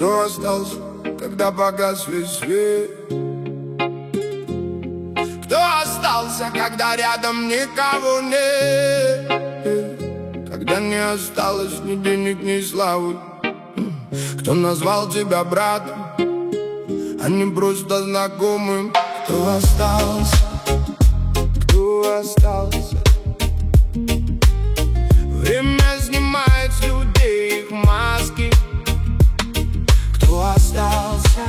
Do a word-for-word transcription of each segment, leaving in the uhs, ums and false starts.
Кто остался, когда погас весь свет? Кто остался, когда рядом никого нет? Когда не осталось ни денег, ни славы? Кто назвал тебя братом, а не просто знакомым? Кто остался? Кто остался? Время снимает с людей их маски. Кто остался?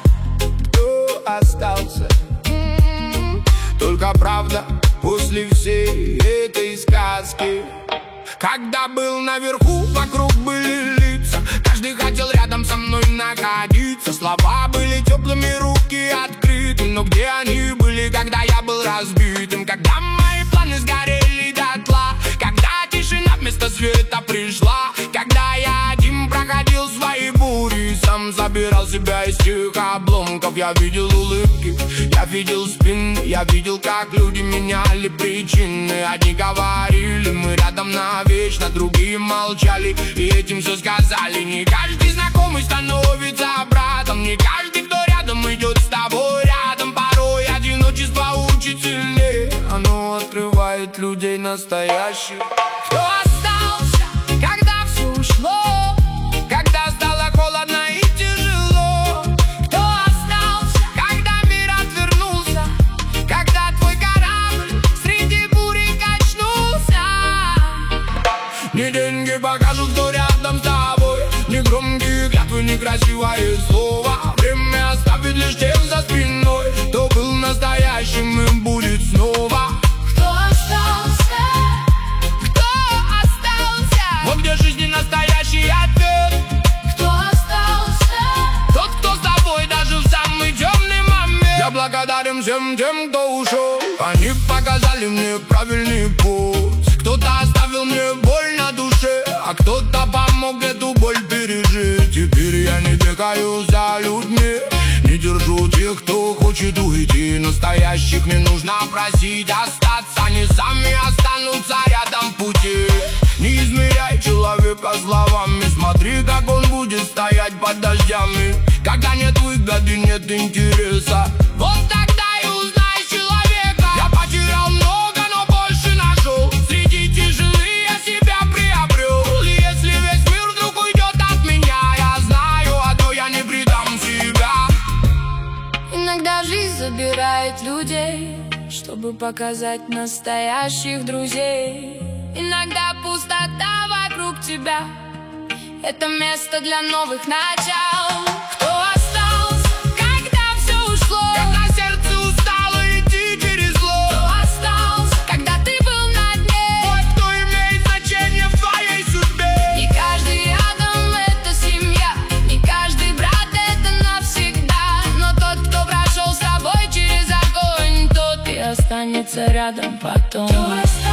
Кто остался? М-м-м. Только правда после всей этой сказки. Когда был наверху, вокруг были лица. Каждый хотел рядом со мной находиться. Слова были теплыми, руки открыты. Но где они были, когда я был разбитым? Когда мои планы сгорели дотла, когда тишина вместо света пришла, когда я один проходил свои бури, сам забирал себя из тех обломков. Я видел улыбки, я видел спины, я видел, как люди меняли причины. Одни говорили, мы рядом навечно, другие молчали и этим все сказали. Не каждый знакомый становится братом, не каждый, кто рядом, идет с тобой рядом. Порой одиночество учит сильнее, оно открывает людей настоящих. Кто остался, когда все ушло, когда стало холодно и тяжело? Кто остался, когда мир отвернулся, когда твой корабль среди бури качнулся? Не деньги покажут, кто рядом с тобой, не громкие клятвы, не красивое слово. Время оставит лишь тех за спиной, кто был настоящим и будет снова. Кто остался? Кто остался? Вот где жизни настоящий ответ. Кто остался? Тот, кто с тобой даже в самый темный момент. Я благодарен всем тем, кто ушел. Они показали мне правильный путь. Кто-то оставил мне боль на душе, а кто-то помог эту боль пережить. Теперь я не бегаю за людьми, не держу тех, кто хочет уйти. Настоящих не нужно просить остаться, они сами останутся рядом в пути. Не измеряй человека словами, смотри, как он будет стоять под дождями. Когда нет выгоды, нет интереса, вот тогда и узнаешь человека. Я потерял много, но больше нашел. Среди тишины я себя приобрел. Если весь мир вдруг уйдет от меня, я знаю одно, я не предам себя. Иногда жизнь забирает людей, чтобы показать настоящих друзей. Иногда пустота вокруг тебя — это место для новых начал. Кто остался, когда все ушло, когда сердце устало идти через зло? Кто остался, когда ты был на дне? Ой, кто имеет значение в твоей судьбе? Не каждый рядом — это семья, не каждый брат — это навсегда. Но тот, кто прошел с тобой через огонь, тот и останется рядом потом.